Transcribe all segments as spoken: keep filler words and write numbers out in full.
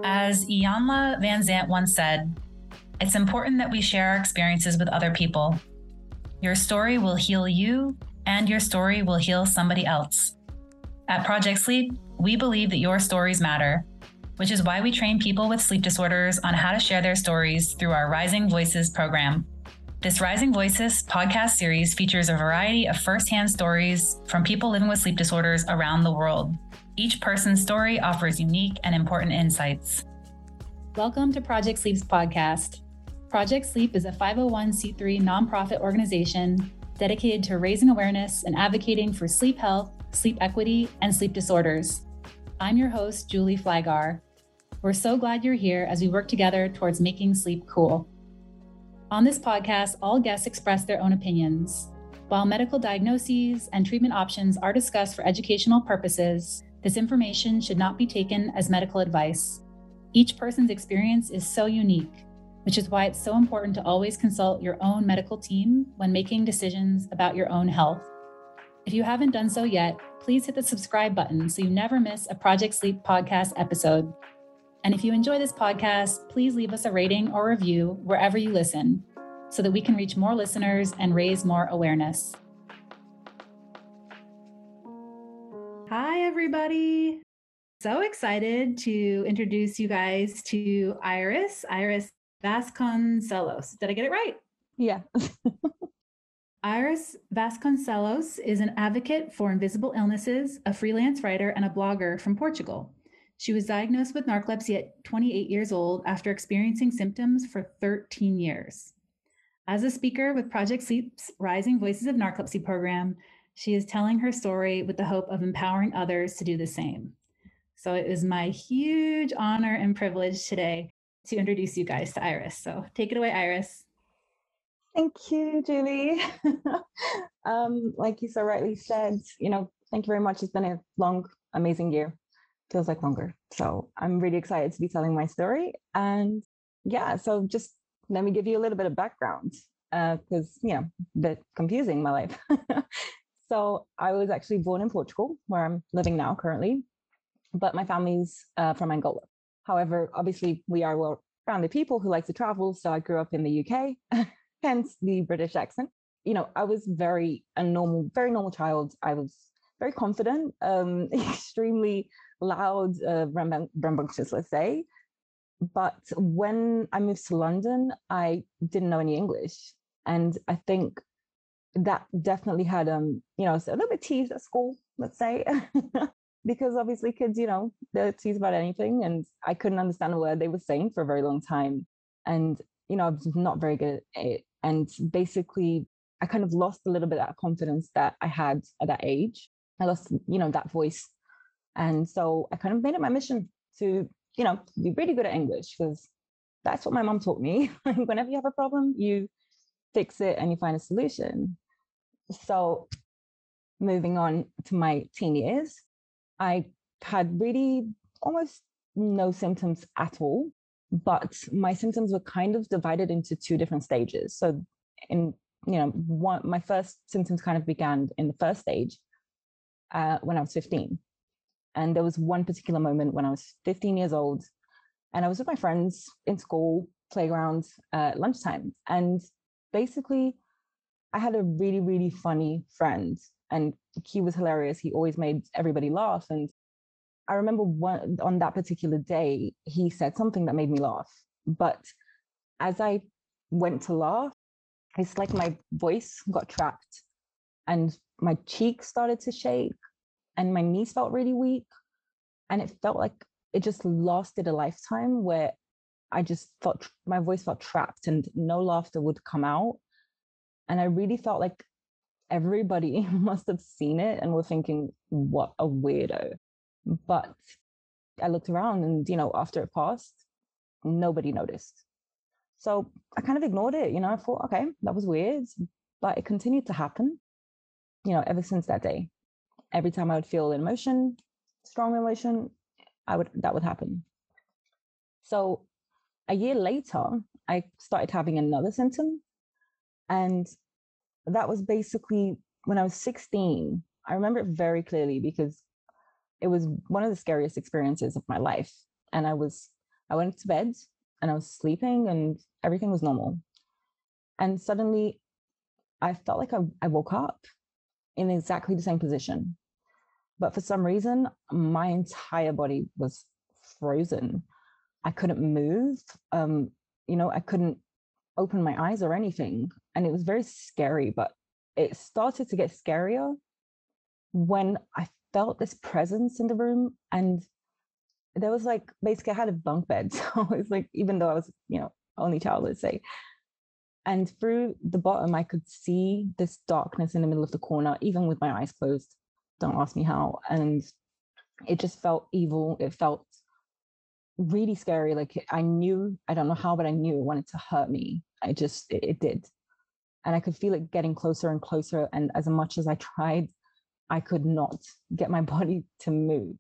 As Iyanla Vanzant once said, it's important that we share our experiences with other people. Your story will heal you, and your story will heal somebody else. At Project Sleep, we believe that your stories matter, which is why we train people with sleep disorders on how to share their stories through our Rising Voices program. This Rising Voices podcast series features a variety of firsthand stories from people living with sleep disorders around the world. Each person's story offers unique and important insights. Welcome to Project Sleep's podcast. Project Sleep is a five oh one c three nonprofit organization dedicated to raising awareness and advocating for sleep health, sleep equity, and sleep disorders. I'm your host, Julie Flagar. We're so glad you're here as we work together towards making sleep cool. On this podcast, all guests express their own opinions. While medical diagnoses and treatment options are discussed for educational purposes, this information should not be taken as medical advice. Each person's experience is so unique, which is why it's so important to always consult your own medical team when making decisions about your own health. If you haven't done so yet, please hit the subscribe button so you never miss a Project Sleep podcast episode. And if you enjoy this podcast, please leave us a rating or review wherever you listen so that we can reach more listeners and raise more awareness. Hi, everybody. So excited to introduce you guys to Iris, Iris Vasconcelos. Did I get it right? Yeah. Iris Vasconcelos is an advocate for invisible illnesses, a freelance writer, and a blogger from Portugal. She was diagnosed with narcolepsy at twenty-eight years old after experiencing symptoms for thirteen years. As a speaker with Project Sleep's Rising Voices of Narcolepsy program, she is telling her story with the hope of empowering others to do the same. So it is my huge honor and privilege today to introduce you guys to Iris. So take it away, Iris. Thank you, Julie. um, like you so rightly said, you know, thank you very much. It's been a long, amazing year. Feels like longer. So I'm really excited to be telling my story. And yeah, so just let me give you a little bit of background because, uh, you know, a bit confusing my life. So I was actually born in Portugal, where I'm living now currently, but my family's uh, from Angola. However, obviously, we are well-rounded people who like to travel. So I grew up in the U K, hence the British accent. You know, I was very a normal, very normal child. I was very confident, um, extremely loud, uh, rambunctious, let's say. But when I moved to London, I didn't know any English. And I think that definitely had, um, you know, a little bit teased at school, let's say. Because obviously kids, you know, they're teased about anything. And I couldn't understand a word they were saying for a very long time. And, you know, I was not very good at it. And basically, I kind of lost a little bit of that confidence that I had at that age. I lost, you know, that voice. And so I kind of made it my mission to, you know, be really good at English because that's what my mom taught me. Whenever you have a problem, you fix it and you find a solution. So moving on to my teen years, I had really almost no symptoms at all, but my symptoms were kind of divided into two different stages. So in, you know, one, my first symptoms kind of began in the first stage uh, when I was fifteen. And there was one particular moment when I was fifteen years old and I was with my friends in school, playground, uh, lunchtime. And basically I had a really, really funny friend and he was hilarious. He always made everybody laugh. And I remember one, on that particular day, he said something that made me laugh. But as I went to laugh, it's like my voice got trapped and my cheeks started to shake and my knees felt really weak. And it felt like it just lasted a lifetime where I just felt my voice felt trapped and no laughter would come out. And I really felt like everybody must have seen it and were thinking, what a weirdo. But I looked around and, you know, after it passed, nobody noticed. So I kind of ignored it. You know, I thought, okay, that was weird. But it continued to happen, you know, ever since that day. Every time I would feel an emotion, strong emotion, I would that would happen. So a year later, I started having another symptom. And that was basically when I was sixteen. I remember it very clearly because it was one of the scariest experiences of my life. And I was I went to bed and I was sleeping and everything was normal. And suddenly I felt like I, I woke up in exactly the same position. But for some reason, my entire body was frozen. I couldn't move. Um, you know, I couldn't open my eyes or anything. And it was very scary, but it started to get scarier when I felt this presence in the room. And there was like, basically, I had a bunk bed. So it's like, even though I was, you know, only child, let's say. And through the bottom, I could see this darkness in the middle of the corner, even with my eyes closed. Don't ask me how. And it just felt evil. It felt really scary. Like I knew, I don't know how, but I knew it wanted to hurt me. I just, it, it did. And I could feel it getting closer and closer. And as much as I tried, I could not get my body to move.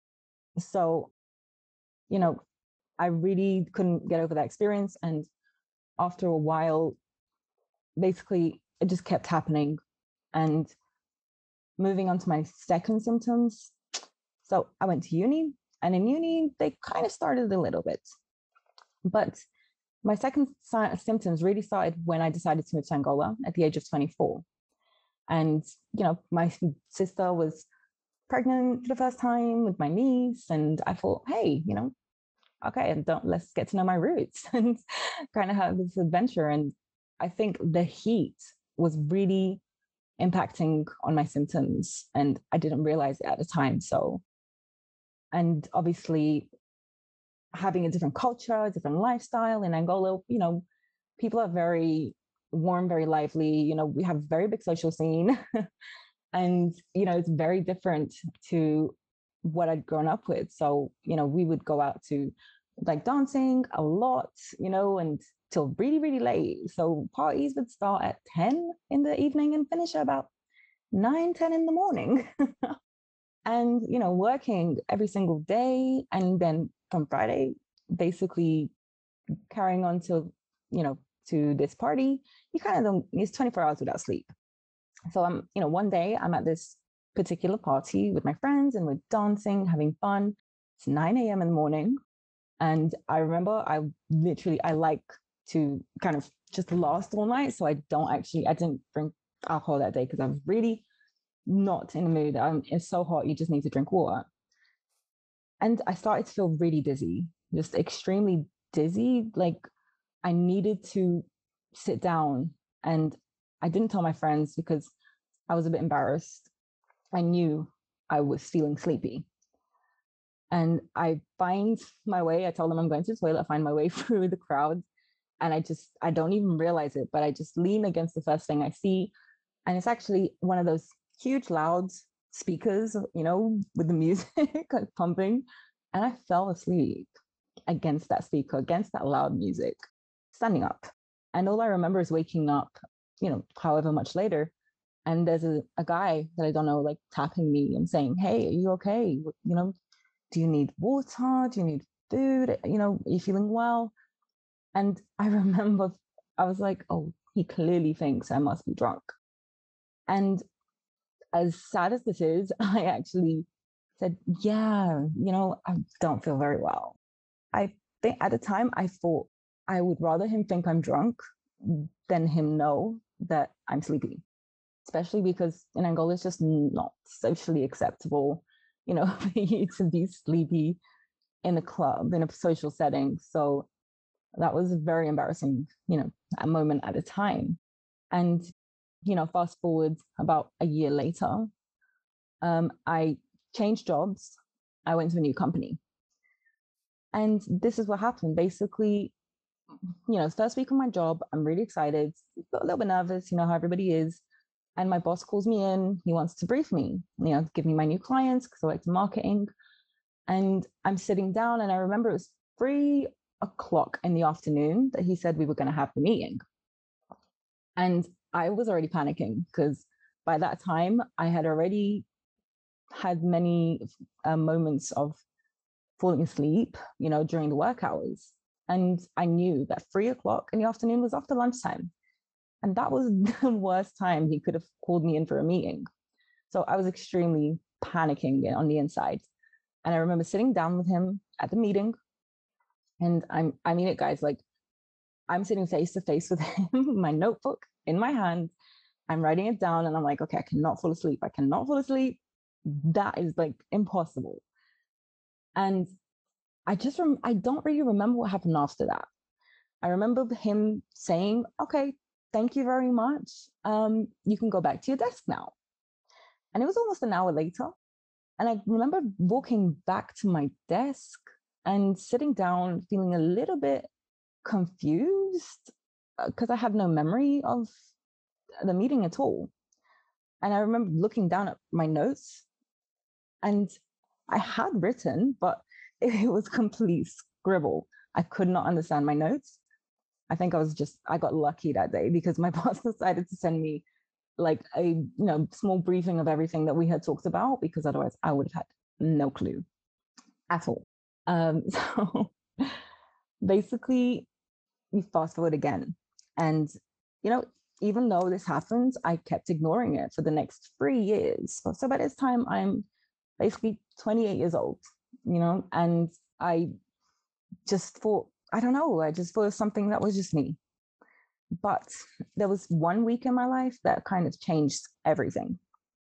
So, you know, I really couldn't get over that experience. And after a while, basically, it just kept happening. And moving on to my second symptoms. So I went to uni, and in uni, they kind of started a little bit. But my second si- symptoms really started when I decided to move to Angola at the age of twenty-four. And, you know, my sister was pregnant for the first time with my niece. And I thought, hey, you know, okay, and don't let's get to know my roots and kind of have this adventure. And I think the heat was really impacting on my symptoms, and I didn't realize it at the time. So, and obviously having a different culture, a different lifestyle in Angola, you know, people are very warm, very lively. You know, we have a very big social scene. And, you know, it's very different to what I'd grown up with. So, you know, we would go out to like dancing a lot, you know, and till really, really late. So parties would start at ten in the evening and finish at about nine, ten in the morning. And, you know, working every single day. And then from Friday, basically carrying on to, you know, to this party, you kind of don't, it's twenty-four hours without sleep. So I'm, you know, one day I'm at this particular party with my friends and we're dancing, having fun. It's nine a.m. in the morning. And I remember I literally, I like to kind of just last all night. So I don't actually, I didn't drink alcohol that day because I was really not in the mood. Um, it's so hot, you just need to drink water. And I started to feel really dizzy, just extremely dizzy. Like I needed to sit down, and I didn't tell my friends because I was a bit embarrassed. I knew I was feeling sleepy. And I find my way, I tell them I'm going to the toilet, I find my way through the crowd. And I just, I don't even realize it, but I just lean against the first thing I see. And it's actually one of those huge, loud speakers, you know, with the music like pumping. And I fell asleep against that speaker, against that loud music, standing up. And all I remember is waking up, you know, however much later. And there's a, a guy that I don't know, like tapping me and saying, hey, are you okay? You know, do you need water? Do you need food? You know, are you feeling well? And I remember I was like, oh, he clearly thinks I must be drunk. And as sad as this is, I actually said, yeah, you know, I don't feel very well. I think at the time I thought I would rather him think I'm drunk than him know that I'm sleepy, especially because in Angola it's just not socially acceptable, you know, for you to be sleepy in a club, in a social setting. So that was a very embarrassing, you know, a moment at a time. And, you know, fast forward about a year later, um, I changed jobs. I went to a new company. And this is what happened. Basically, you know, first week of my job, I'm really excited, got a little bit nervous, you know, how everybody is. And my boss calls me in. He wants to brief me, you know, give me my new clients because I like to marketing. And I'm sitting down, and I remember it was three o'clock in the afternoon that he said we were going to have the meeting. And I was already panicking because by that time I had already had many uh, moments of falling asleep, you know, during the work hours. And I knew that three o'clock in the afternoon was after lunchtime. And that was the worst time he could have called me in for a meeting. So I was extremely panicking on the inside. And I remember sitting down with him at the meeting. And I'm, I mean it, guys, like I'm sitting face to face with him, my notebook in my hand. I'm writing it down and I'm like, okay, I cannot fall asleep. I cannot fall asleep. That is like impossible. And I just, rem- I don't really remember what happened after that. I remember him saying, okay, thank you very much. Um, you can go back to your desk now. And it was almost an hour later. And I remember walking back to my desk and sitting down, feeling a little bit confused because uh, I had no memory of the meeting at all. And I remember looking down at my notes and I had written, but it was complete scribble. I could not understand my notes. I think I was just, I got lucky that day because my boss decided to send me like a you know small briefing of everything that we had talked about, because otherwise I would have had no clue at all. Um, so basically, we fast forward again, and you know, even though this happens, I kept ignoring it for the next three years. So, so by this time, I'm basically twenty-eight years old, you know, and I just thought, I don't know, I just thought it was something that was just me. But there was one week in my life that kind of changed everything.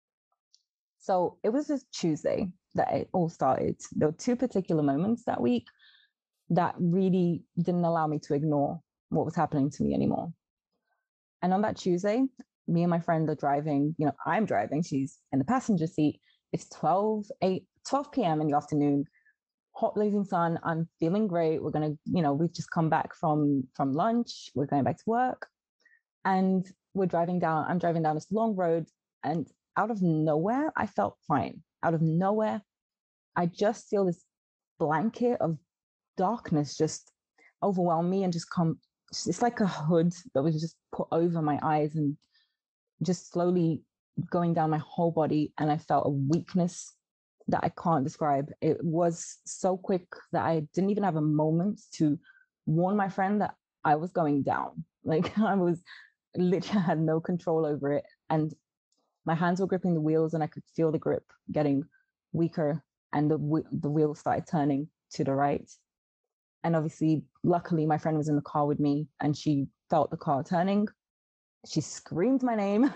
So it was this Tuesday that it all started. There were two particular moments that week that really didn't allow me to ignore what was happening to me anymore. And on that Tuesday, me and my friend are driving, you know, I'm driving, she's in the passenger seat. It's twelve, eight, twelve p.m. in the afternoon, hot blazing sun. I'm feeling great. We're going to, you know, we've just come back from, from lunch. We're going back to work. And we're driving down, I'm driving down this long road, and out of nowhere, I felt fine. Out of nowhere, I just feel this blanket of darkness just overwhelm me and just come. It's like a hood that was just put over my eyes and just slowly going down my whole body. And I felt a weakness that I can't describe. It was so quick that I didn't even have a moment to warn my friend that I was going down. Like I was literally had no control over it. And my hands were gripping the wheels and I could feel the grip getting weaker, and the, the wheels started turning to the right. And obviously, luckily, my friend was in the car with me and she felt the car turning. She screamed my name.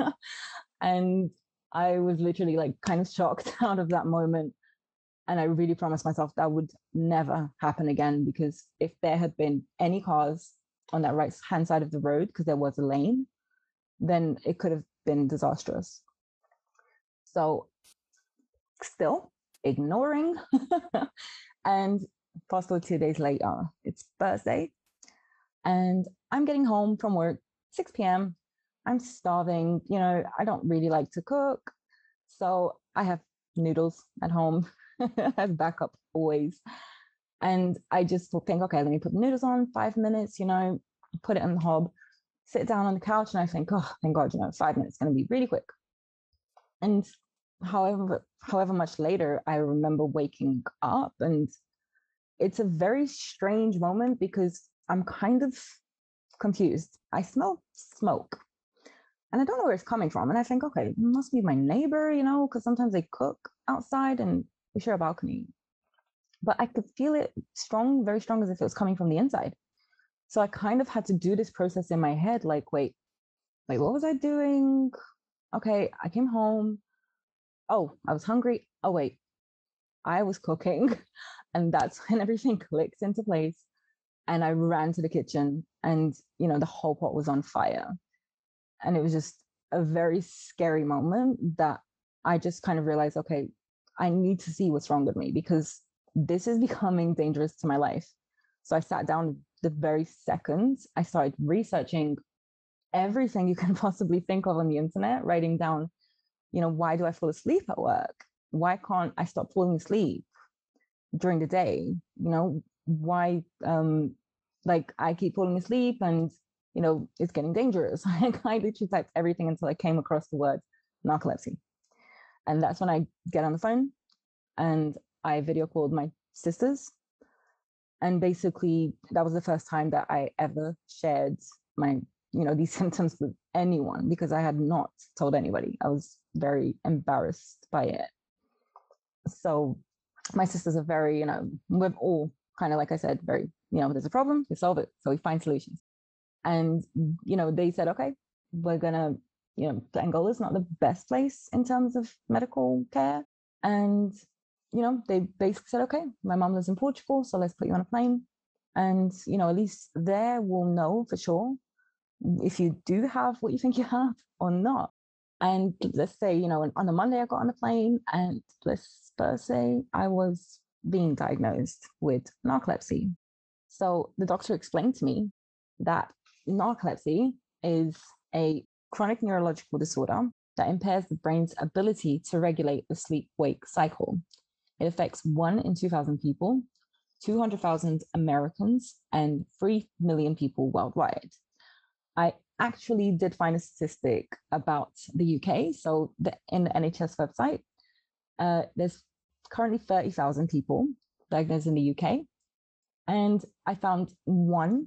And I was literally like kind of shocked out of that moment. And I really promised myself that would never happen again, because if there had been any cars on that right hand side of the road, because there was a lane, then it could have been disastrous. So still ignoring. And fast forward two days later, it's Thursday, and I'm getting home from work, six p.m. I'm starving. You know, I don't really like to cook. So I have noodles at home as backup always. And I just think, okay, let me put the noodles on, five minutes, you know, put it in the hob, sit down on the couch, and I think, oh, thank God, you know, five minutes is going to be really quick. And however, however much later, I remember waking up, and it's a very strange moment because I'm kind of confused. I smell smoke and I don't know where it's coming from. And I think, okay, it must be my neighbor, you know, because sometimes they cook outside and we share a balcony. But I could feel it strong, very strong, as if it was coming from the inside. So I kind of had to do this process in my head, like, wait, wait, what was I doing? Okay, I came home. Oh, I was hungry. Oh, wait, I was cooking. And that's when everything clicked into place. And I ran to the kitchen and, you know, the whole pot was on fire. And it was just a very scary moment that I just kind of realized, okay, I need to see what's wrong with me because this is becoming dangerous to my life. So I sat down the very second I started researching everything you can possibly think of on the internet, writing down, you know, why do I fall asleep at work? Why can't I stop falling asleep during the day? You know, why, um, like I keep falling asleep and, you know, it's getting dangerous. I literally typed everything until I came across the word narcolepsy. And that's when I get on the phone and I video called my sisters. And basically that was the first time that I ever shared my, you know, these symptoms with anyone because I had not told anybody. I was very embarrassed by it. So my sisters are very, you know, we've all kind of like I said, very, you know, there's a problem, we solve it. So we find solutions. And, you know, they said, okay, we're going to, you know, Angola is not the best place in terms of medical care. And, you know, they basically said, okay, my mom lives in Portugal, so let's put you on a plane. And, you know, at least there we'll know for sure if you do have what you think you have or not. And let's say, you know, on a Monday I got on the plane, and let's Thursday I was being diagnosed with narcolepsy. So the doctor explained to me that narcolepsy is a chronic neurological disorder that impairs the brain's ability to regulate the sleep-wake cycle. It affects one in two thousand people, two hundred thousand Americans, and three million people worldwide. I actually did find a statistic about the U K. So the, in the N H S website, uh, there's currently thirty thousand people diagnosed in the U K. And I found one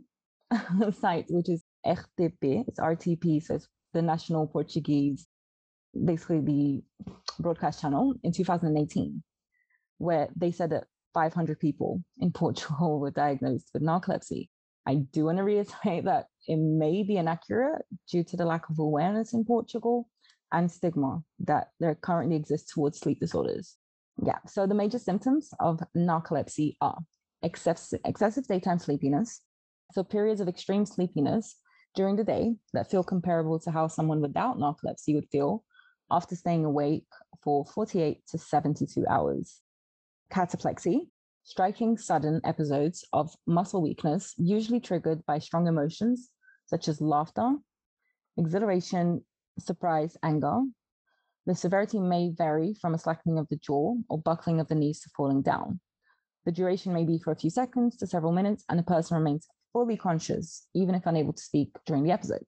site, which is R T P, it's R T P, so it's the National Portuguese, basically the broadcast channel, in two thousand eighteen, where they said that five hundred people in Portugal were diagnosed with narcolepsy. I do want to reiterate that it may be inaccurate due to the lack of awareness in Portugal and stigma that there currently exists towards sleep disorders. Yeah, so the major symptoms of narcolepsy are excessive, excessive daytime sleepiness, so periods of extreme sleepiness during the day that feel comparable to how someone without narcolepsy would feel after staying awake for forty-eight to seventy-two hours. Cataplexy, striking sudden episodes of muscle weakness, usually triggered by strong emotions such as laughter, exhilaration, surprise, anger. The severity may vary from a slackening of the jaw or buckling of the knees to falling down. The duration may be for a few seconds to several minutes, and the person remains fully conscious, even if unable to speak during the episode.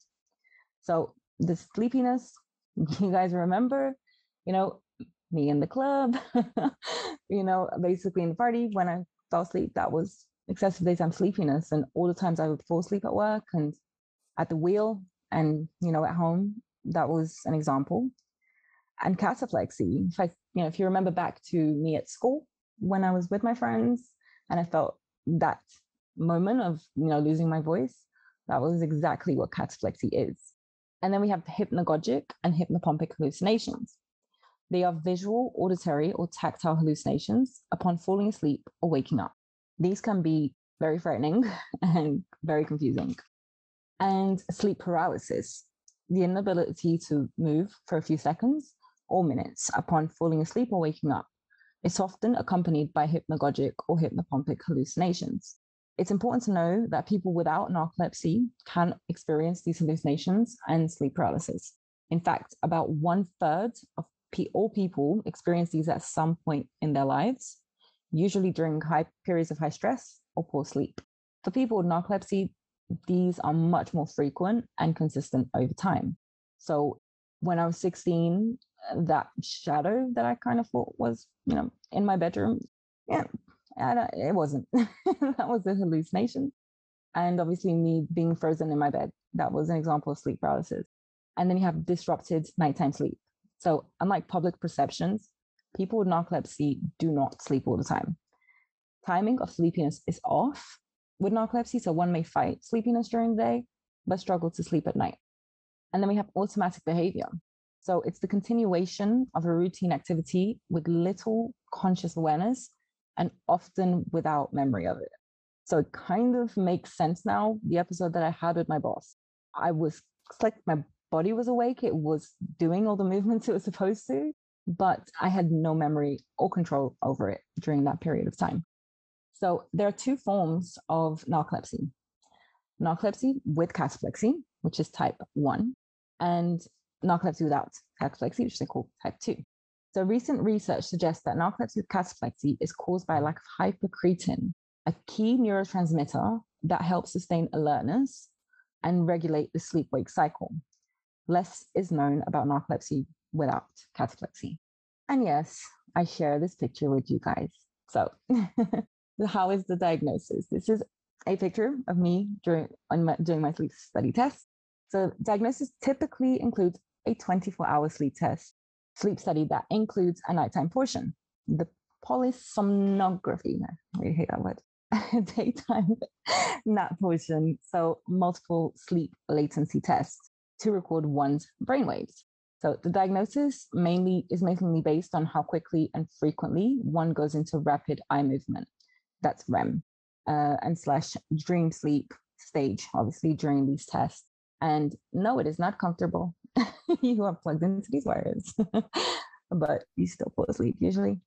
So the sleepiness, you guys remember, you know, me in the club, you know, basically in the party, when I fell asleep, that was excessive daytime sleepiness. And all the times I would fall asleep at work and at the wheel and, you know, at home, that was an example. And cataplexy, if I, you know, if you remember back to me at school, when I was with my friends and I felt that moment of, you know, losing my voice, that was exactly what cataplexy is. And then we have hypnagogic and hypnopompic hallucinations. They are visual, auditory, or tactile hallucinations upon falling asleep or waking up. These can be very frightening and very confusing. And sleep paralysis, the inability to move for a few seconds or minutes upon falling asleep or waking up. It's often accompanied by hypnagogic or hypnopompic hallucinations. It's important to know that people without narcolepsy can experience these hallucinations and sleep paralysis. In fact, about one third of all people experience these at some point in their lives, usually during high periods of high stress or poor sleep. For people with narcolepsy, these are much more frequent and consistent over time. So when I was sixteen, that shadow that I kind of thought was, you know, in my bedroom, yeah, it wasn't. That was a hallucination. And obviously me being frozen in my bed, that was an example of sleep paralysis. And then you have disrupted nighttime sleep. So unlike public perceptions, people with narcolepsy do not sleep all the time. Timing of sleepiness is off with narcolepsy, so one may fight sleepiness during the day, but struggle to sleep at night. And then we have automatic behavior. So it's the continuation of a routine activity with little conscious awareness and often without memory of it. So it kind of makes sense now, the episode that I had with my boss. I was, it's like my body was awake, it was doing all the movements it was supposed to, but I had no memory or control over it during that period of time. So there are two forms of narcolepsy. Narcolepsy with cataplexy, which is type one, and narcolepsy without cataplexy, which they call type two. So recent research suggests that narcolepsy with cataplexy is caused by a lack of hypocretin, a key neurotransmitter that helps sustain alertness and regulate the sleep-wake cycle. Less is known about narcolepsy without cataplexy. And yes, I share this picture with you guys. So how is the diagnosis? This is a picture of me during, my, during my sleep study test. So diagnosis typically includes a twenty-four hour sleep test, sleep study that includes a nighttime portion. The polysomnography, I really hate that word. daytime nap portion, so multiple sleep latency tests to record one's brainwaves. So the diagnosis mainly is mainly based on how quickly and frequently one goes into rapid eye movement. That's R E M, uh, and slash dream sleep stage, obviously during these tests. And no, it is not comfortable. You are plugged into these wires, but you still fall asleep usually.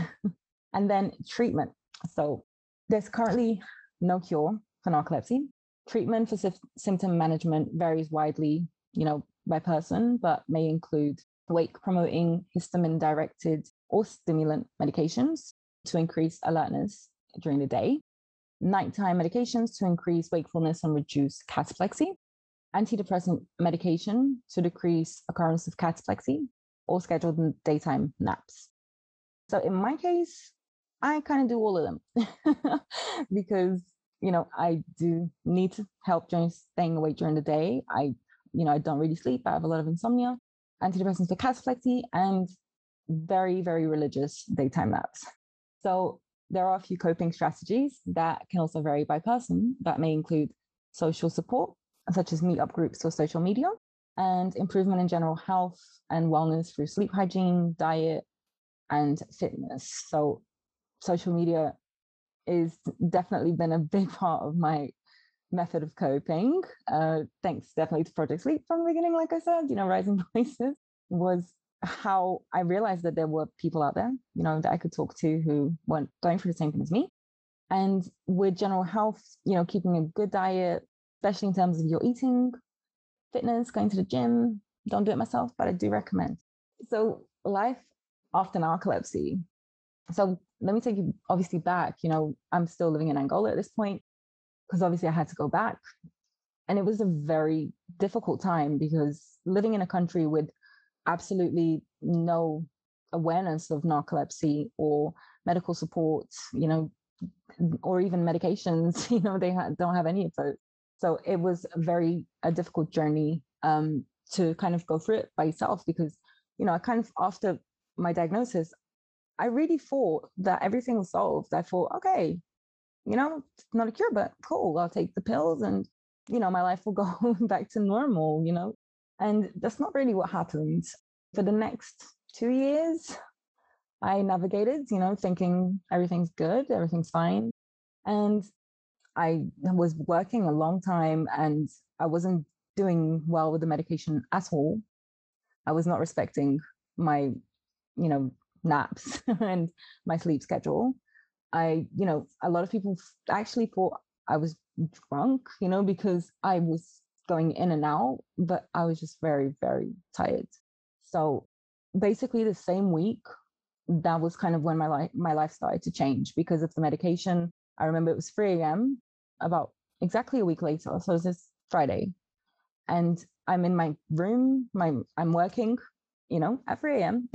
And then treatment. So there's currently no cure for narcolepsy. Treatment for sy- symptom management varies widely, you know, by person, but may include wake-promoting, histamine-directed, or stimulant medications to increase alertness during the day, nighttime medications to increase wakefulness and reduce cataplexy, antidepressant medication to decrease occurrence of cataplexy, or scheduled daytime naps. So in my case, I kind of do all of them because, you know, I do need help during staying awake during the day. I, you know, I don't really sleep. I have a lot of insomnia, antidepressants for cataplexy, and very, very religious daytime naps. So there are a few coping strategies that can also vary by person that may include social support, such as meetup groups or social media, and improvement in general health and wellness through sleep hygiene, diet, and fitness. So social media is definitely been a big part of my method of coping. Uh, thanks definitely to Project Sleep from the beginning, like I said, you know, Rising Voices was how I realized that there were people out there, you know, that I could talk to who weren't going through the same thing as me. And with general health, you know, keeping a good diet, especially in terms of your eating, fitness, going to the gym, don't do it myself, but I do recommend. So life after narcolepsy. So let me take you obviously back, you know, I'm still living in Angola at this point because obviously I had to go back. And it was a very difficult time because living in a country with absolutely no awareness of narcolepsy or medical support, you know, or even medications, you know, they ha- don't have any of those. So it was a very a difficult journey um, to kind of go through it by yourself because, you know, I kind of after my diagnosis, I really thought that everything was solved. I thought, okay, you know, it's not a cure, but cool, I'll take the pills and, you know, my life will go back to normal, you know. And that's not really what happened. For the next two years, I navigated, you know, thinking everything's good, everything's fine. And I was working a long time and I wasn't doing well with the medication at all. I was not respecting my, you know, naps and my sleep schedule. I, you know, a lot of people actually thought I was drunk, you know, because I was going in and out, but I was just very, very tired. So basically the same week, that was kind of when my life my life started to change because of the medication. I remember it was three a.m. about exactly a week later. So it was this Friday. And I'm in my room, my I'm working, you know, at three a.m.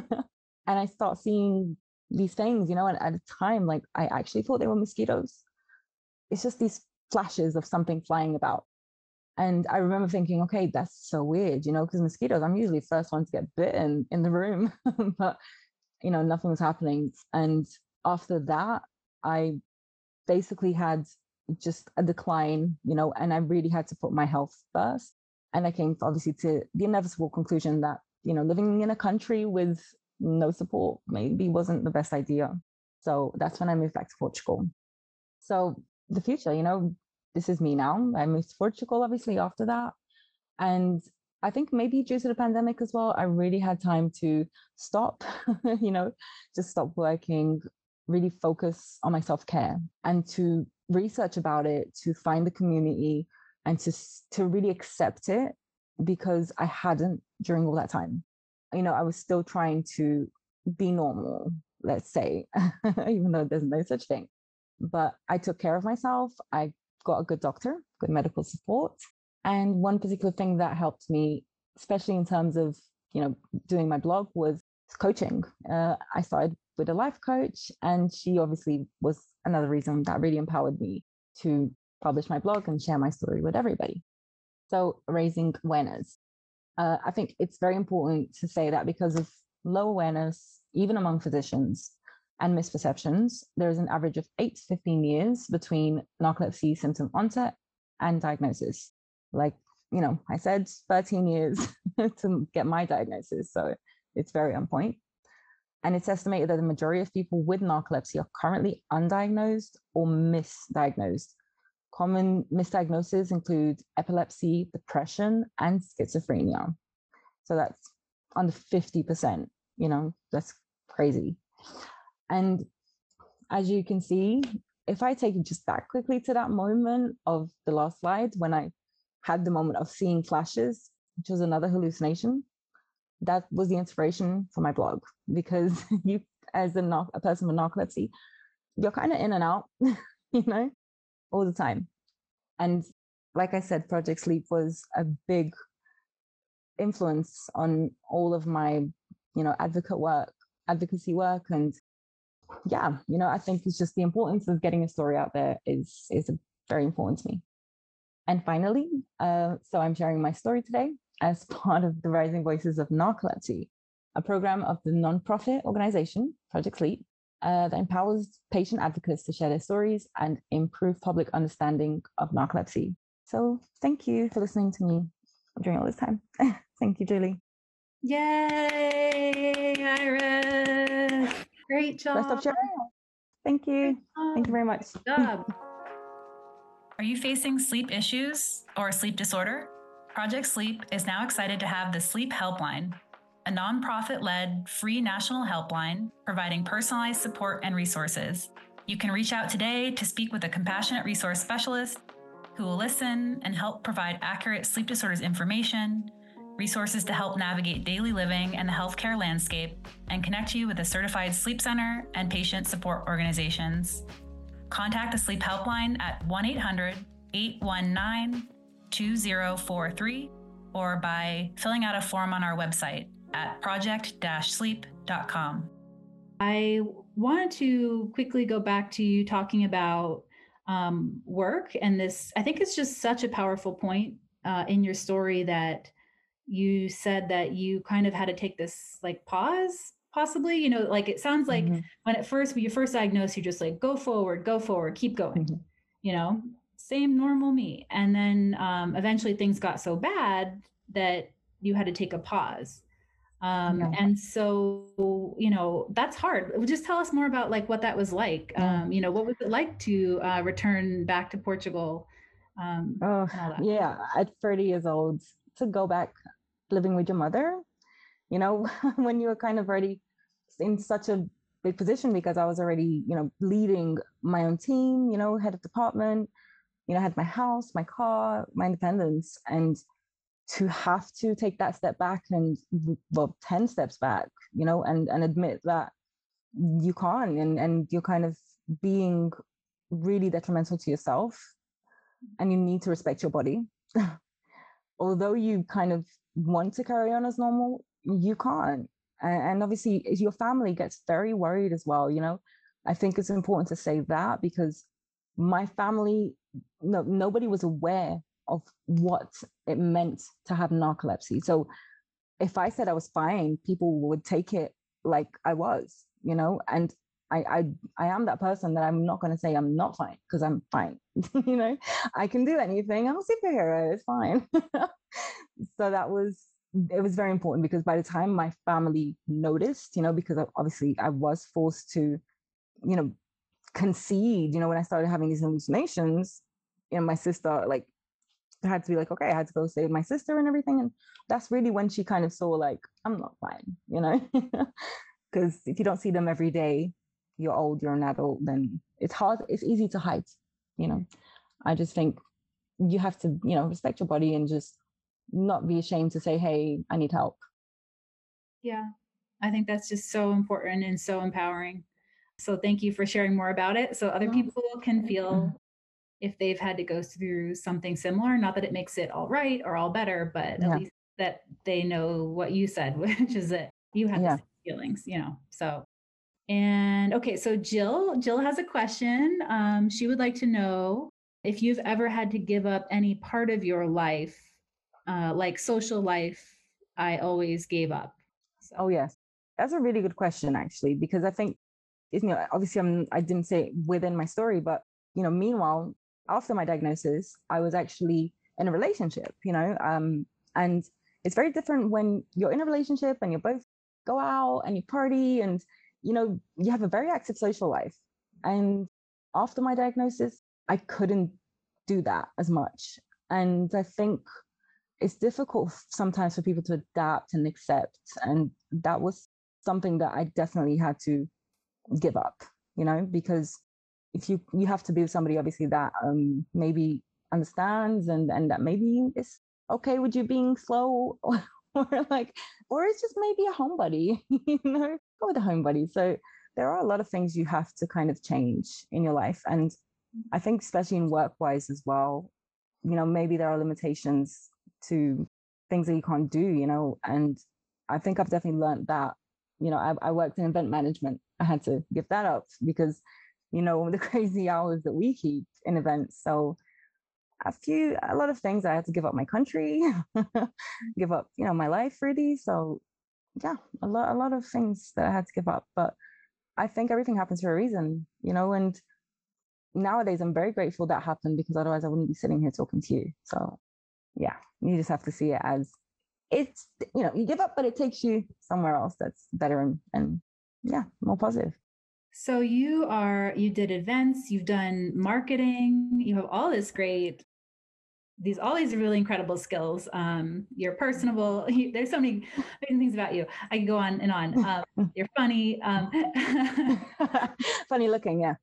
and I start seeing these things, you know, and at a time, like I actually thought they were mosquitoes. It's just these flashes of something flying about. And I remember thinking, okay, that's so weird, you know, because mosquitoes, I'm usually the first one to get bitten in the room, but, you know, nothing was happening. And after that, I basically had just a decline, you know, and I really had to put my health first. And I came obviously to the inevitable conclusion that, you know, living in a country with no support maybe wasn't the best idea. So that's when I moved back to Portugal. So the future, you know, this is me now. I moved to Portugal, obviously, after that. And I think maybe due to the pandemic as well, I really had time to stop, you know, just stop working, really focus on my self care and to research about it, to find the community and to, to really accept it because I hadn't during all that time. You know, I was still trying to be normal, let's say, even though there's no such thing. But I took care of myself. I got a good doctor, good medical support. And one particular thing that helped me, especially in terms of, you know, doing my blog was coaching. Uh, I started with a life coach, and she obviously was another reason that really empowered me to publish my blog and share my story with everybody. So raising awareness. Uh, I think it's very important to say that because of low awareness, even among physicians, and misperceptions, there is an average of eight to fifteen years between narcolepsy symptom onset and diagnosis. Like, you know, I said thirteen years to get my diagnosis. So it's very on point. And it's estimated that the majority of people with narcolepsy are currently undiagnosed or misdiagnosed. Common misdiagnoses include epilepsy, depression, and schizophrenia. So that's under fifty percent, you know, that's crazy. And as you can see, if I take you just back quickly to that moment of the last slide, when I had the moment of seeing flashes, which was another hallucination, that was the inspiration for my blog, because you, as a, a person with narcolepsy, you're kind of in and out, you know, all the time. And like I said, Project Sleep was a big influence on all of my, you know, advocate work, advocacy work. And yeah, you know, I think it's just the importance of getting a story out there is, is very important to me. And finally, uh, so I'm sharing my story today as part of the Rising Voices of Narcolepsy, a program of the nonprofit organization, Project Sleep, uh, that empowers patient advocates to share their stories and improve public understanding of narcolepsy. So thank you for listening to me during all this time. Thank you, Julie. Yay, Iris. Great job. Let's stop sharing. Thank you. Thank you very much. Good job. Are you facing sleep issues or a sleep disorder? Project Sleep is now excited to have the Sleep Helpline, a nonprofit-led free national helpline providing personalized support and resources. You can reach out today to speak with a compassionate resource specialist who will listen and help provide accurate sleep disorders information, resources to help navigate daily living and the healthcare landscape, and connect you with a certified sleep center and patient support organizations. Contact the Sleep Helpline at one eight hundred, eight one nine, two zero four three or by filling out a form on our website at project dash sleep dot com. I wanted to quickly go back to you talking about um, work and this. I think it's just such a powerful point uh, in your story that you said that you kind of had to take this like pause, possibly, you know, like it sounds like mm-hmm. when at first, when you first diagnosed, you're just like, go forward, go forward, keep going, mm-hmm. you know, same normal me. And then um, eventually things got so bad that you had to take a pause. Um, yeah. And so, you know, that's hard. Just tell us more about like what that was like. Yeah. Um, you know, what was it like to uh, return back to Portugal? Um, oh, yeah. At thirty years old, to go back living with your mother, you know, when you were kind of already in such a big position, because I was already, you know, leading my own team, you know, head of department, you know, I had my house, my car, my independence, and to have to take that step back and, well, ten steps back, you know, and, and admit that you can't, and, and you're kind of being really detrimental to yourself, and you need to respect your body. Although you kind of want to carry on as normal, you can't. And, and obviously your family gets very worried as well, you know. I think it's important to say that, because my family, no, nobody was aware of what it meant to have narcolepsy. So if I said I was fine, people would take it like I was, you know, and I I, I am that person that I'm not going to say I'm not fine, because I'm fine. You know, I can do anything. I'm a superhero. It's fine. So that was, it was very important, because by the time my family noticed, you know, because obviously I was forced to, you know, concede, you know, when I started having these hallucinations, you know, my sister, like, had to be like, okay, I had to go stay with my sister and everything. And that's really when she kind of saw, like, I'm not fine, you know, because if you don't see them every day, you're old, you're an adult, then it's hard, it's easy to hide, you know. I just think you have to, you know, respect your body and just not be ashamed to say, hey, I need help. Yeah, I think that's just so important and so empowering. So thank you for sharing more about it, so other people can feel if they've had to go through something similar. Not that it makes it all right or all better, but yeah. At least that they know what you said, which is that you had yeah. the same feelings, you know. So, and okay, so Jill, Jill has a question. Um, she would like to know if you've ever had to give up any part of your life, uh, like social life. I always gave up. So. Oh yes, that's a really good question, actually, because I think you know, obviously I'm, I didn't say it within my story, but, you know, meanwhile, after my diagnosis, I was actually in a relationship, you know, um, and it's very different when you're in a relationship and you both go out and you party and, you know, you have a very active social life. And after my diagnosis, I couldn't do that as much. And I think it's difficult sometimes for people to adapt and accept. And that was something that I definitely had to give up, you know, because if you you have to be with somebody obviously that um maybe understands and and that maybe is okay with you being slow or, or like or it's just maybe a homebody, you know, go with a homebody. So there are a lot of things you have to kind of change in your life. And I think especially in work wise as well, you know, maybe there are limitations to things that you can't do, you know, and I think I've definitely learned that, you know, I, I worked in event management. I had to give that up because, you know, the crazy hours that we keep in events. So a few, a lot of things I had to give up my country, give up, you know, my life really. So yeah, a lot, a lot of things that I had to give up. But I think everything happens for a reason, you know, and nowadays I'm very grateful that happened because otherwise I wouldn't be sitting here talking to you. So yeah, you just have to see it as it's, you know, you give up, but it takes you somewhere else that's better and, and yeah, more positive. So you are, you did events, you've done marketing, you have all this great, these, all these really incredible skills. Um, you're personable. You, there's so many amazing things about you. I can go on and on. Um, you're funny. Um, funny looking. Yeah.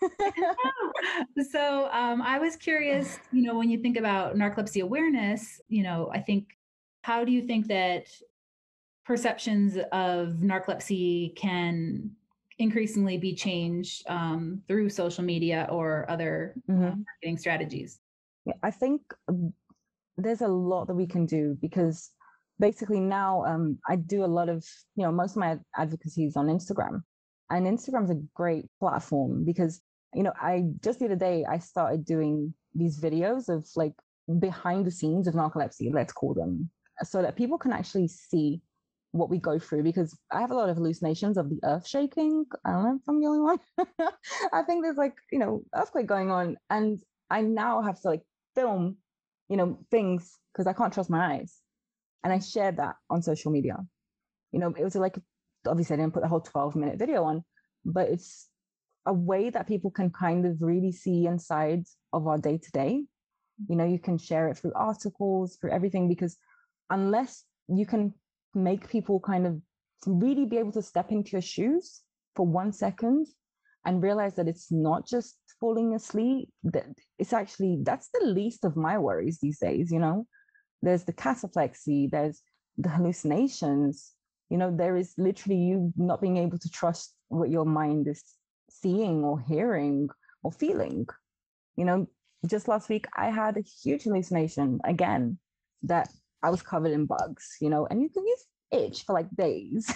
So um, I was curious, you know, when you think about narcolepsy awareness, you know, I think, how do you think that perceptions of narcolepsy can increasingly be changed um, through social media or other mm-hmm. uh, marketing strategies? Yeah, I think there's a lot that we can do because basically now um, I do a lot of, you know, most of my advocacy is on Instagram, and Instagram's a great platform because, you know, I just the other day I started doing these videos of like behind the scenes of narcolepsy, let's call them, so that people can actually see what we go through, because I have a lot of hallucinations of the earth shaking. I don't know if I'm the only one. I think there's like, you know, earthquake going on, and I now have to like film, you know, things because I can't trust my eyes. And I shared that on social media. You know, it was like, obviously I didn't put the whole twelve minute video on, but it's a way that people can kind of really see inside of our day to day. You know, you can share it through articles, through everything, because unless you can make people kind of really be able to step into your shoes for one second and realize that it's not just falling asleep, that it's actually, that's the least of my worries these days. You know, there's the cataplexy, there's the hallucinations, you know, there is literally you not being able to trust what your mind is seeing or hearing or feeling. You know, just last week I had a huge hallucination again that I was covered in bugs, you know, and you can use itch for like days.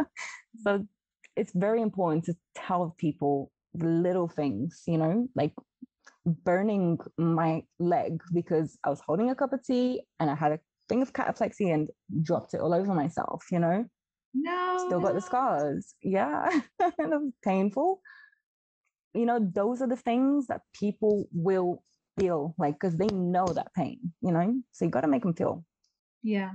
So it's very important to tell people the little things, you know, like burning my leg because I was holding a cup of tea and I had a thing of cataplexy and dropped it all over myself, you know. No. Still got no. the scars. Yeah. And it was painful. You know, those are the things that people will feel like, because they know that pain, you know, so you got to make them feel. Yeah.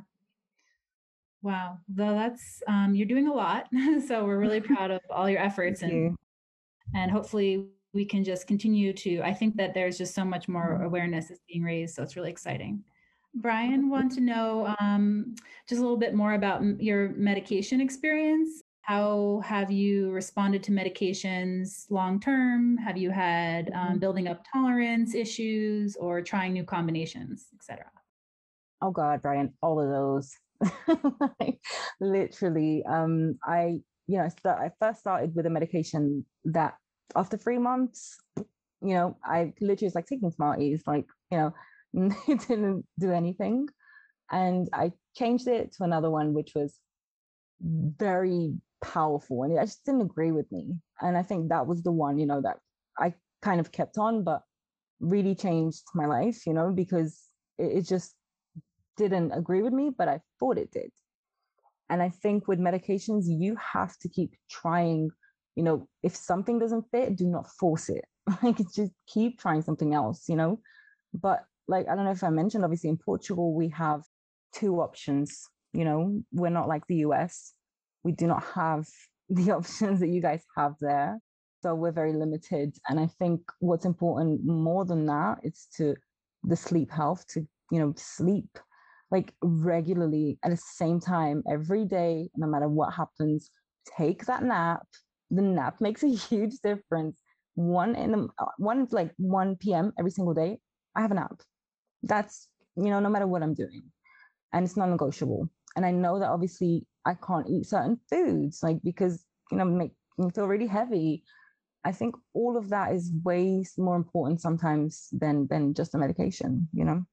Wow. Well, that's, um, you're doing a lot. So we're really proud of all your efforts. Thank and you. And hopefully we can just continue to, I think that there's just so much more awareness that's being raised. So it's really exciting. Brian, want to know um, just a little bit more about your medication experience. How have you responded to medications long-term? Have you had um, building up tolerance issues or trying new combinations, et cetera? Oh God, Brian, all of those. Like, literally, um, I, you know, st- I first started with a medication that after three months, you know, I literally was like taking Smarties, like, you know, it didn't do anything. And I changed it to another one, which was very powerful, and it just didn't agree with me. And I think that was the one, you know, that I kind of kept on, but really changed my life, you know, because it, it just didn't agree with me, but I thought it did. And I think with medications, you have to keep trying you know, if something doesn't fit, do not force it. Like, just keep trying something else, you know. But like, I don't know if I mentioned, obviously in Portugal, we have two options, you know, we're not like the U S. We do not have the options that you guys have there. So we're very limited. And I think what's important more than that is to the sleep health, to, you know, sleep like regularly at the same time every day, no matter what happens. Take that nap. The nap makes a huge difference. One in the one like one p m every single day, I have a nap. That's, you know, no matter what I'm doing, and it's non-negotiable. And I know that obviously I can't eat certain foods, like because, you know, make me feel really heavy. I think all of that is way more important sometimes than than just a medication. You know,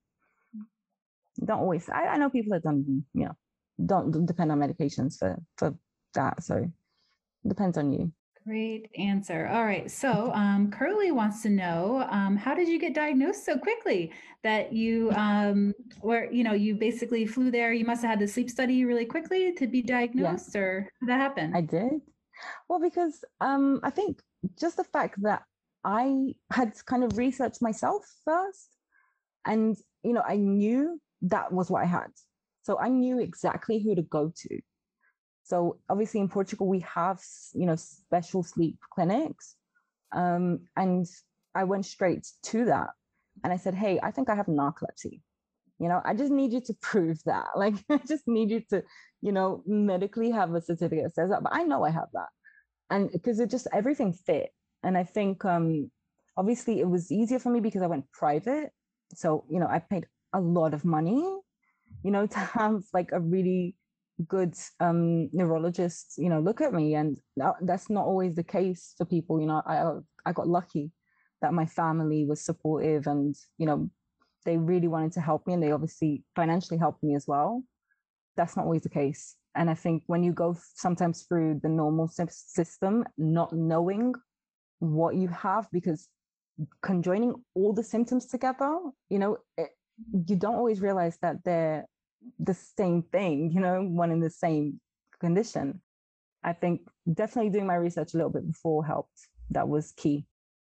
don't always. I, I know people that don't, you know, don't, don't depend on medications for for that. So it depends on you. Great answer. All right. So um, Curly wants to know, um, how did you get diagnosed so quickly that you um, were, you know, you basically flew there? You must have had the sleep study really quickly to be diagnosed, yeah. Or how did that happen? I did. Well, because um, I think just the fact that I had kind of researched myself first, and, you know, I knew that was what I had. So I knew exactly who to go to. So obviously in Portugal, we have, you know, special sleep clinics. Um, and I went straight to that. And I said, hey, I think I have narcolepsy. You know, I just need you to prove that. Like, I just need you to, you know, medically have a certificate that says that. But I know I have that. And because it just, everything fit. And I think, um, obviously it was easier for me because I went private. So, you know, I paid a lot of money, you know, to have like a really good um, neurologist, you know, look at me. And that, that's not always the case for people. You know, I I got lucky that my family was supportive, and, you know, they really wanted to help me, and they obviously financially helped me as well. That's not always the case. And I think when you go sometimes through the normal system, not knowing what you have, because conjoining all the symptoms together, you know, it, you don't always realize that they're the same thing, you know, one in the same condition. I think definitely doing my research a little bit before helped. That was key.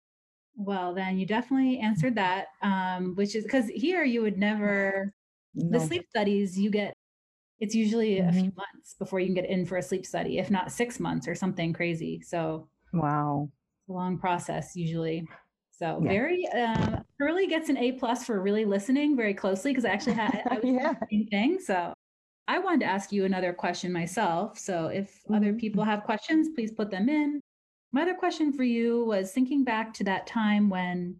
Well, then you definitely answered that, um, which is because here you would never, no. The sleep studies you get, it's usually mm-hmm. a few months before you can get in for a sleep study, if not six months or something crazy. So, wow, it's a long process usually. So yeah. very, uh, Curly gets an A plus for really listening very closely, because I actually had I was yeah. the same thing. So I wanted to ask you another question myself. So if mm-hmm. other people have questions, please put them in. My other question for you was thinking back to that time when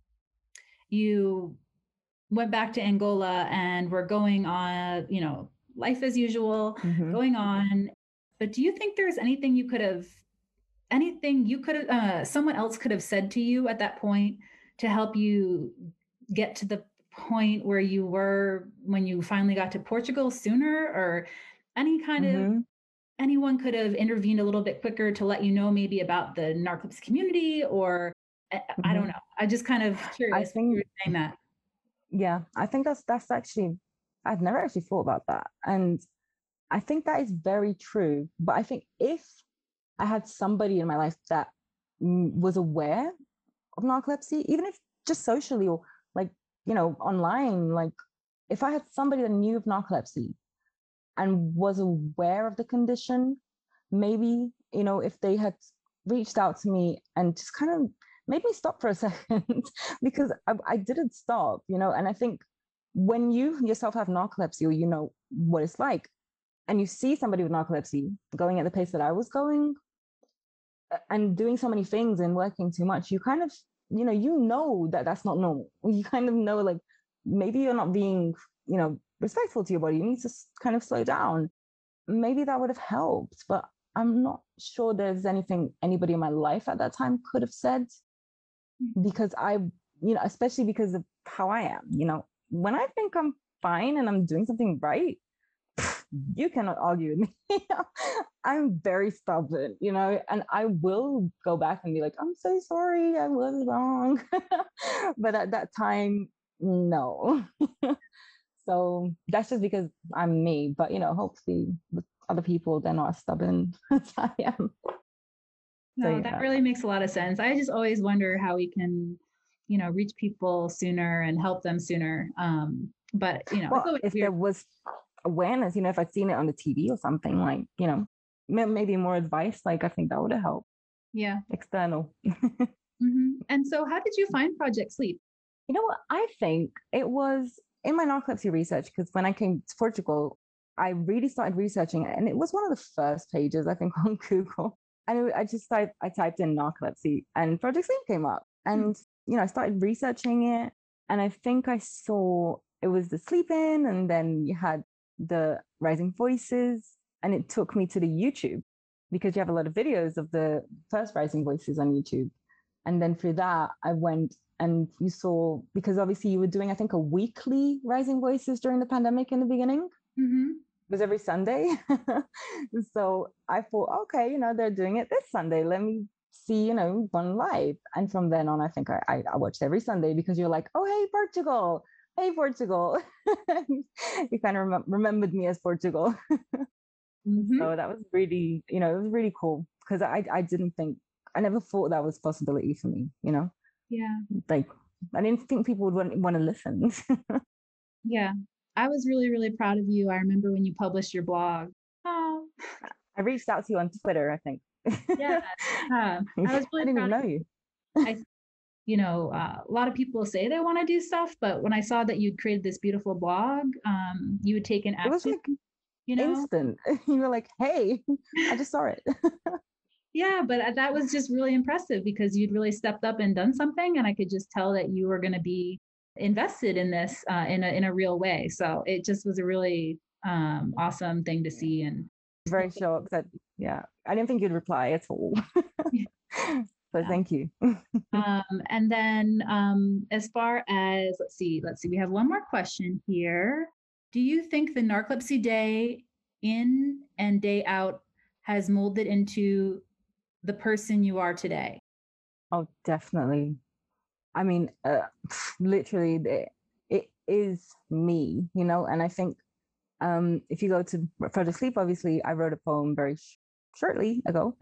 you went back to Angola and were going on, you know, life as usual, mm-hmm. going on. But do you think there's anything you could have anything you could have, uh, someone else could have said to you at that point to help you get to the point where you were when you finally got to Portugal sooner, or any kind mm-hmm. of, anyone could have intervened a little bit quicker to let you know maybe about the narcolepsy community, or mm-hmm. I don't know. I just kind of curious I think, you were saying that. Yeah, I think that's, that's actually, I've never actually thought about that. And I think that is very true. But I think if I had somebody in my life that was aware of narcolepsy, even if just socially or like, you know, online, like if I had somebody that knew of narcolepsy and was aware of the condition, maybe, you know, if they had reached out to me and just kind of made me stop for a second, because I, I didn't stop, you know. And I think when you yourself have narcolepsy, or you know what it's like, and you see somebody with narcolepsy going at the pace that I was going, and doing so many things and working too much, you kind of, you know, you know that that's not normal. You kind of know, like, maybe you're not being, you know, respectful to your body. You need to kind of slow down. Maybe that would have helped, but I'm not sure there's anything anybody in my life at that time could have said, because I, you know, especially because of how I am, you know, when I think I'm fine and I'm doing something right, you cannot argue with me. I'm very stubborn, you know, and I will go back and be like, I'm so sorry, I was wrong. But at that time, no. So that's just because I'm me. But, you know, hopefully with other people, they're not as stubborn as I am. No, So, that yeah. really makes a lot of sense. I just always wonder how we can, you know, reach people sooner and help them sooner. Um, but you know, it's Well, always if weird. there was awareness, you know, if I'd seen it on the T V or something, like, you know, may- maybe more advice, like I think that would have helped. Yeah. External. hmm And so, how did you find Project Sleep? You know what? I think it was in my narcolepsy research, because when I came to Portugal, I really started researching it. And it was one of the first pages, I think, on Google. And it, I just typed, I typed in narcolepsy and Project Sleep came up. And, you know, I started researching it. And I think I saw it was the sleep in, and then you had the rising voices. And it took me to the YouTube, because you have a lot of videos of the first rising voices on YouTube. And then through that, I went and you saw, because obviously you were doing, I think, a weekly Rising Voices during the pandemic in the beginning. Mm-hmm. It was every Sunday. So I thought, okay, you know, they're doing it this Sunday. Let me see, you know, one live. And from then on, I think I, I, I watched every Sunday, because you're like, oh, hey, Portugal. Hey, Portugal. You kind of rem- remembered me as Portugal. Mm-hmm. So that was really, you know, it was really cool, because I, I didn't think, I never thought that was a possibility for me, you know? Yeah. Like, I didn't think people would want, want to listen. Yeah. I was really, really proud of you. I remember when you published your blog. Oh, I reached out to you on Twitter, I think. yeah. Uh, I was I really didn't proud even of know you. you. I, you know, uh, a lot of people say they want to do stuff, but when I saw that you'd created this beautiful blog, um, you would take an It was action, like you know? instant. You were like, hey, I just saw it. Yeah, but uh, that was just really impressive because you'd really stepped up and done something, and I could just tell that you were going to be invested in this uh, in a in a real way. So it just was a really um, awesome thing to see. And Very shocked that, yeah, I didn't think you'd reply at all. So yeah. thank you. um, and then um, as far as let's see, let's see, we have one more question here. Do you think the Narcolepsy Day in and day out has molded into the person you are today? Oh, definitely. I mean, uh, literally, the, it is me, you know, and I think um, if you go to Project Sleep, obviously, I wrote a poem very sh- shortly ago,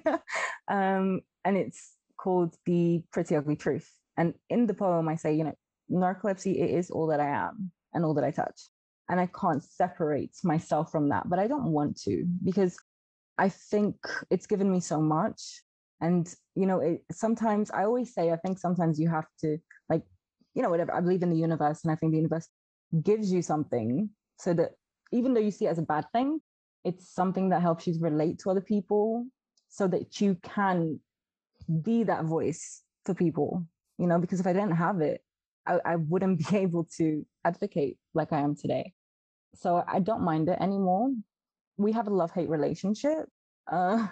um, and it's called The Pretty Ugly Truth. And in the poem, I say, you know, narcolepsy, it is all that I am and all that I touch. And I can't separate myself from that, but I don't want to, because I think it's given me so much. And, you know, it, sometimes I always say, I think sometimes you have to, like, you know, whatever, I believe in the universe, and I think the universe gives you something so that even though you see it as a bad thing, it's something that helps you to relate to other people so that you can be that voice for people, you know, because if I didn't have it, I, I wouldn't be able to advocate like I am today. So I don't mind it anymore. We have a love-hate relationship. Uh,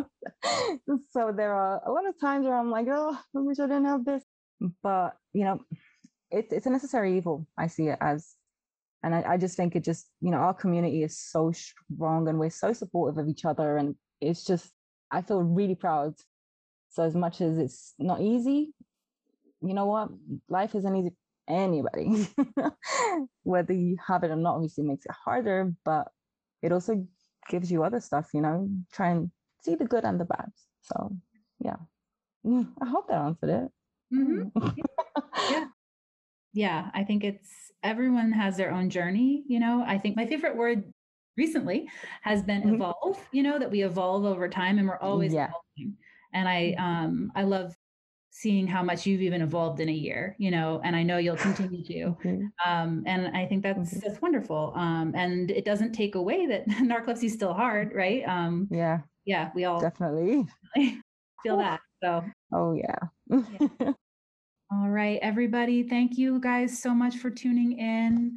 so there are a lot of times where I'm like, oh, I wish I didn't have this. But, you know, it, it's a necessary evil. I see it as. And I, I just think it just, you know, our community is so strong and we're so supportive of each other. And it's just, I feel really proud. So as much as it's not easy, you know what? Life isn't easy for anybody. Whether you have it or not, obviously makes it harder, but it also gives you other stuff, you know, try and see the good and the bad. So yeah. I hope that answered it. Mm-hmm. Yeah. Yeah, I think it's everyone has their own journey. You know, I think my favorite word recently has been Mhm. evolve, you know, that we evolve over time and we're always Yeah. evolving. And I um I love seeing how much you've even evolved in a year, you know, and I know you'll continue to. Mhm. Um and I think that's Mhm. that's wonderful. Um and it doesn't take away that narcolepsy is still hard, right? Um Yeah, yeah, we all definitely. feel that. So Oh yeah. yeah. All right, everybody. Thank you guys so much for tuning in.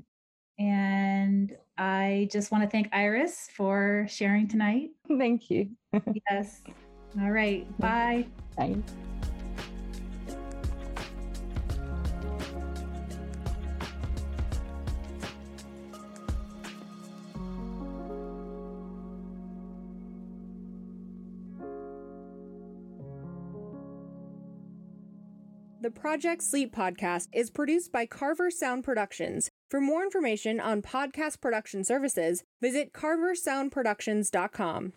And I just want to thank Iris for sharing tonight. Thank you. Yes. All right. Bye. Bye. The Project Sleep podcast is produced by Carver Sound Productions. For more information on podcast production services, visit carver sound productions dot com.